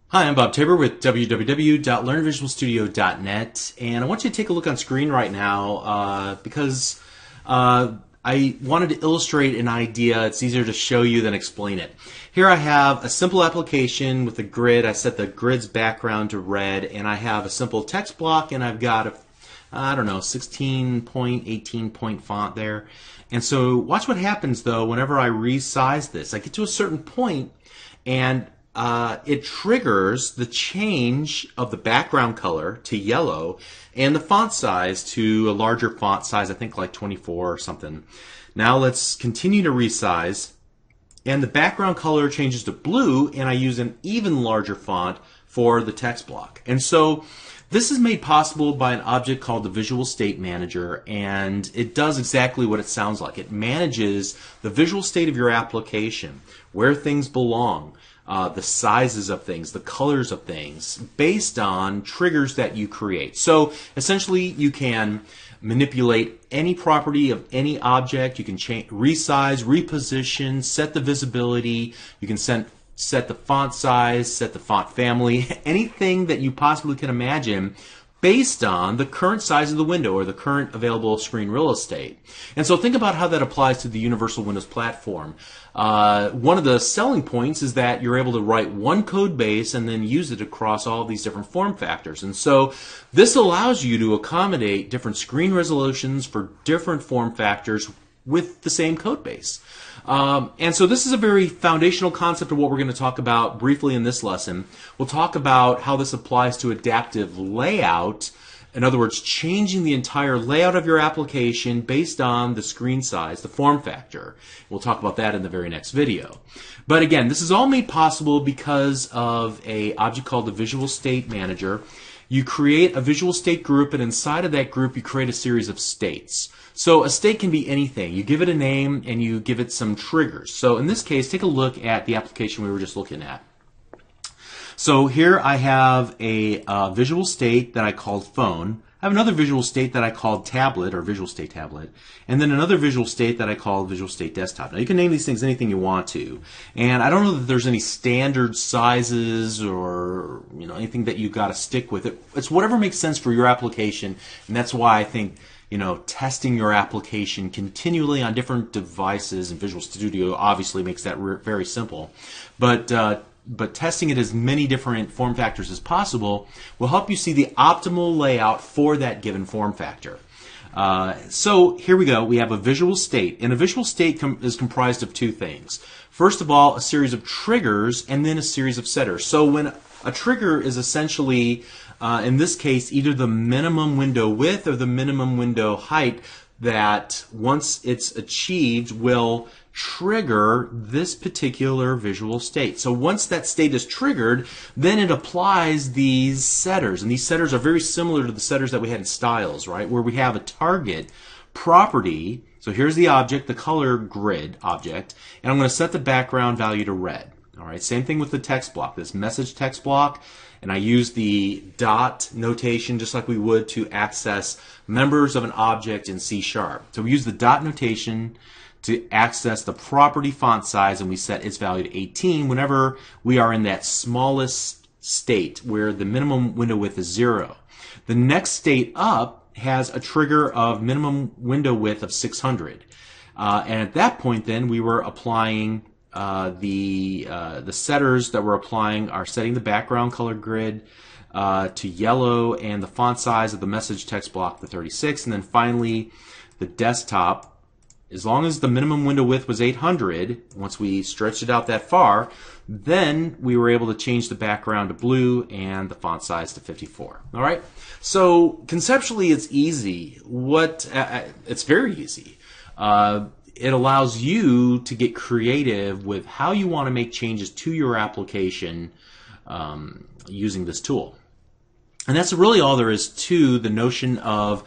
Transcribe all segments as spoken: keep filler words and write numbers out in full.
Hi, I'm Bob Tabor with w w w dot learn visual studio dot net, and I want you to take a look on screen right now uh, because uh, I wanted to illustrate an idea. It's easier to show you than explain it. Here I have a simple application with a grid. I set the grid's background to red, and I have a simple text block, and I've got a I don't know, sixteen point, eighteen point font there. And so watch what happens though whenever I resize this. I get to a certain point and uh, it triggers the change of the background color to yellow and the font size to a larger font size, I think like twenty-four or something. Now let's continue to resize, and the background color changes to blue, and I use an even larger font for the text block. And so this is made possible by an object called the Visual State Manager, and it does exactly what it sounds like. It manages the visual state of your application, where things belong, uh, the sizes of things, the colors of things, based on triggers that you create. So essentially you can manipulate any property of any object. You can change, resize, reposition, set the visibility. You can set set the font size, set the font family, anything that you possibly can imagine based on the current size of the window or the current available screen real estate. And so think about how that applies to the Universal Windows platform. Uh, one of the selling points is that you're able to write one code base and then use it across all these different form factors. And so this allows you to accommodate different screen resolutions for different form factors with the same code base. Um, and so this is a very foundational concept of what we're going to talk about briefly in this lesson. We'll talk about how this applies to adaptive layout. In other words, changing the entire layout of your application based on the screen size, the form factor. We'll talk about that in the very next video. But again, this is all made possible because of an object called the Visual State Manager. You create a visual state group, and inside of that group you create a series of states. So a state can be anything. You give it a name and you give it some triggers. So in this case, take a look at the application we were just looking at. So here I have a uh, visual state that I called phone. I have another visual state that I called tablet, or visual state tablet, and then another visual state that I called visual state desktop. Now you can name these things anything you want to, and I don't know that there's any standard sizes or you know anything that you got to stick with. It, it's whatever makes sense for your application, and that's why I think you know testing your application continually on different devices, and Visual Studio obviously makes that very simple, but. Uh, but testing it as many different form factors as possible will help you see the optimal layout for that given form factor. Uh, so here we go. We have a visual state, and a visual state com is comprised of two things. First of all, a series of triggers, and then a series of setters. So when a trigger is essentially, uh, in this case, either the minimum window width or the minimum window height that once it's achieved will trigger this particular visual state. So once that state is triggered, then it applies these setters. And these setters are very similar to the setters that we had in styles, right? Where we have a target property. So here's the object, the color grid object, and I'm going to set the background value to red. All right, same thing with the text block, this message text block, and I use the dot notation just like we would to access members of an object in C sharp. So we use the dot notation to access the property font size, and we set its value to eighteen whenever we are in that smallest state where the minimum window width is zero. The next state up has a trigger of minimum window width of six hundred. Uh, and at that point then we were applying uh, the, uh, the setters that we're applying are setting the background color grid uh, to yellow and the font size of the message text block to thirty-six, and then finally the desktop. As long as the minimum window width was eight hundred, once we stretched it out that far, then we were able to change the background to blue and the font size to fifty-four. All right. So conceptually, it's easy. What uh, it's very easy. Uh, it allows you to get creative with how you want to make changes to your application um, using this tool. And that's really all there is to the notion of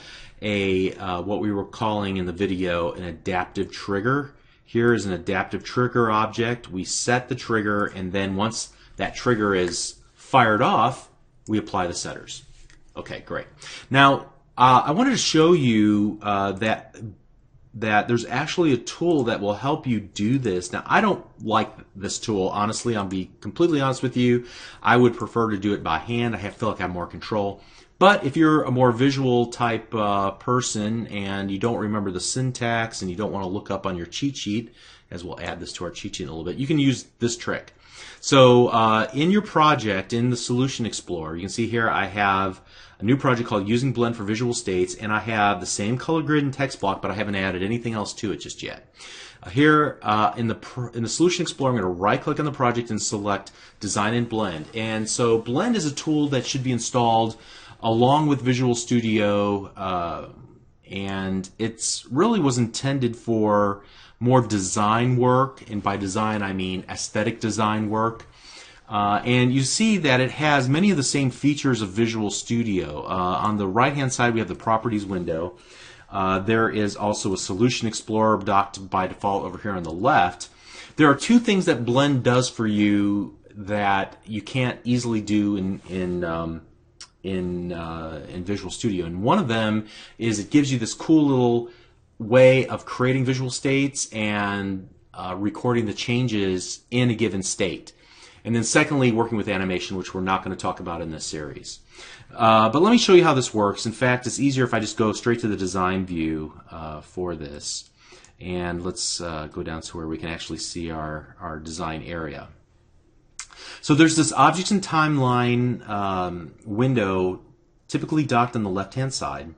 a uh, what we were calling in the video an adaptive trigger. Here is an adaptive trigger object. We set the trigger, and then once that trigger is fired off, we apply the setters. Okay, great. Now uh, I wanted to show you uh, that that there's actually a tool that will help you do this. Now, I don't like this tool, honestly. I'll be completely honest with you. I would prefer to do it by hand. I feel like I have more control. But if you're a more visual type uh, person and you don't remember the syntax and you don't want to look up on your cheat sheet, as we'll add this to our cheat sheet in a little bit, you can use this trick. So uh, in your project, in the Solution Explorer, you can see here I have a new project called Using Blend for Visual States, and I have the same color grid and text block, but I haven't added anything else to it just yet. Uh, here uh, in the in the Solution Explorer, I'm going to right-click on the project and select Design and Blend. And so Blend is a tool that should be installed along with Visual Studio, uh, and it's really was intended for more design work, and by design I mean aesthetic design work. Uh, and you see that it has many of the same features of Visual Studio. Uh, on the right-hand side, we have the Properties window. Uh, there is also a Solution Explorer docked by default over here on the left. There are two things that Blend does for you that you can't easily do in in um, in uh, in Visual Studio, and one of them is it gives you this cool little way of creating visual states and uh, recording the changes in a given state. And then secondly, working with animation, which we're not going to talk about in this series. Uh, but let me show you how this works. In fact, it's easier if I just go straight to the design view uh, for this. And let's uh, go down to where we can actually see our, our design area. So there's this Objects and Timeline um, window typically docked on the left-hand side.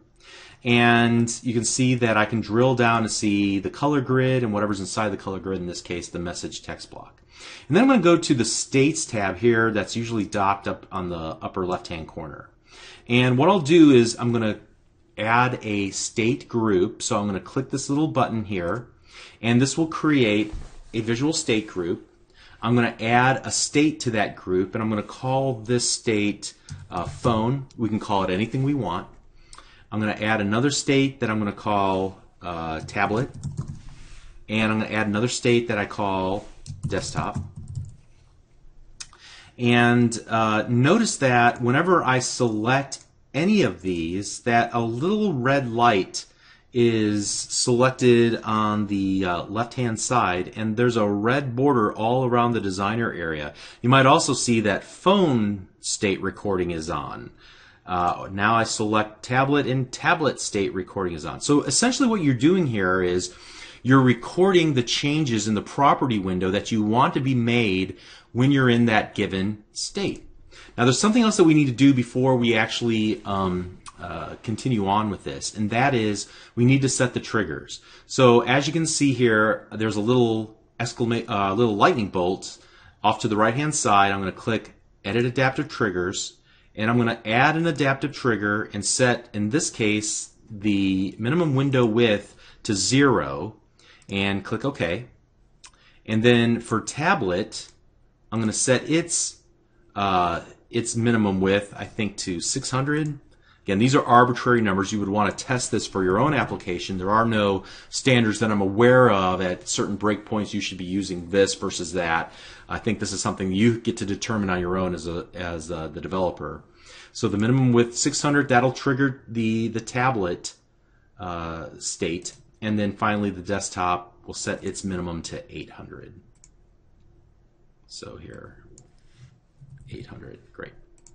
And you can see that I can drill down to see the color grid and whatever's inside the color grid, in this case, the message text block. And then I'm going to go to the States tab here that's usually docked up on the upper left-hand corner. And what I'll do is I'm going to add a state group. So I'm going to click this little button here, and this will create a visual state group. I'm going to add a state to that group, and I'm going to call this state uh, phone. We can call it anything we want. I'm going to add another state that I'm going to call uh, tablet, and I'm going to add another state that I call desktop. And uh, notice that whenever I select any of these, that a little red light is selected on the uh, left-hand side, and there's a red border all around the designer area. You might also see that phone state recording is on. Uh, now I select tablet, and tablet state recording is on. So essentially what you're doing here is you're recording the changes in the property window that you want to be made when you're in that given state. Now there's something else that we need to do before we actually um, uh, continue on with this, and that is we need to set the triggers. So as you can see here, there's a little exclamation, uh, little lightning bolt off to the right hand side. I'm going to click Edit Adaptive Triggers, and I'm going to add an adaptive trigger and set, in this case, the minimum window width to zero, and click OK. And then for tablet, I'm going to set its uh, its minimum width, I think, to six hundred. Again, these are arbitrary numbers. You would want to test this for your own application. There are no standards that I'm aware of at certain breakpoints you should be using this versus that. I think this is something you get to determine on your own as a as a, the developer. So the minimum width six hundred, that'll trigger the the tablet uh, state, and then finally the desktop will set its minimum to eight hundred. So here, eight hundred, great.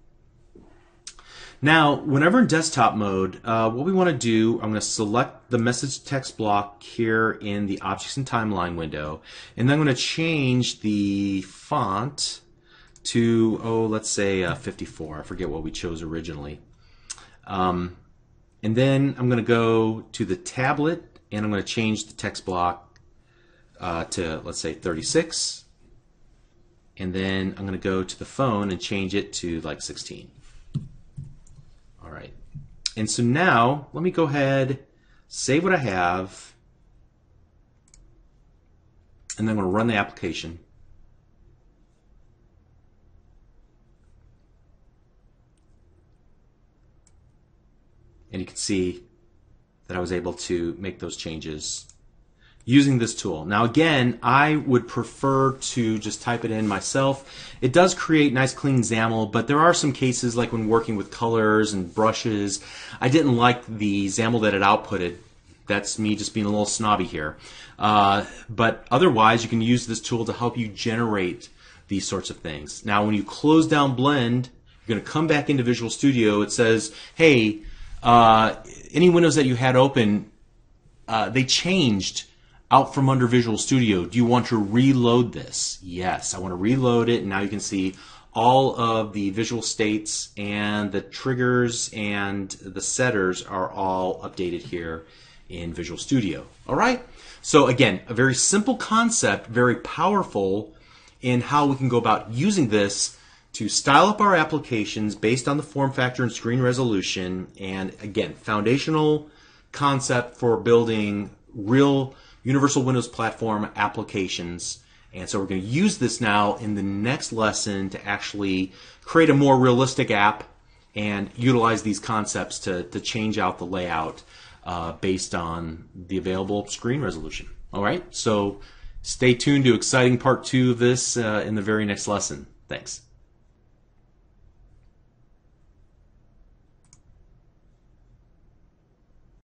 Now, whenever in desktop mode, uh, what we want to do, I'm going to select the message text block here in the Objects and Timeline window, and then I'm going to change the font to, oh, let's say uh, fifty-four. I forget what we chose originally. Um, and then I'm going to go to the tablet, and I'm going to change the text block uh, to, let's say, thirty-six. And then I'm going to go to the phone and change it to like sixteen. All right. And so now, let me go ahead, save what I have, and then I'm going to run the application. And you can see that I was able to make those changes using this tool. Now again, I would prefer to just type it in myself. It does create nice clean XAML, but there are some cases like when working with colors and brushes, I didn't like the XAML that it outputted That's me just being a little snobby here. Uh, but otherwise, you can use this tool to help you generate these sorts of things. Now, when you close down Blend, you're going to come back into Visual Studio. It says, hey, uh, any windows that you had open, uh, they changed out from under Visual Studio. Do you want to reload this? Yes, I want to reload it, and now you can see all of the visual states and the triggers and the setters are all updated here in Visual Studio. All right? So again, a very simple concept, very powerful in how we can go about using this to style up our applications based on the form factor and screen resolution. And again, foundational concept for building real Universal Windows Platform applications. And so we're going to use this now in the next lesson to actually create a more realistic app and utilize these concepts to, to change out the layout uh, based on the available screen resolution. All right, so stay tuned to exciting part two of this uh, in the very next lesson. Thanks.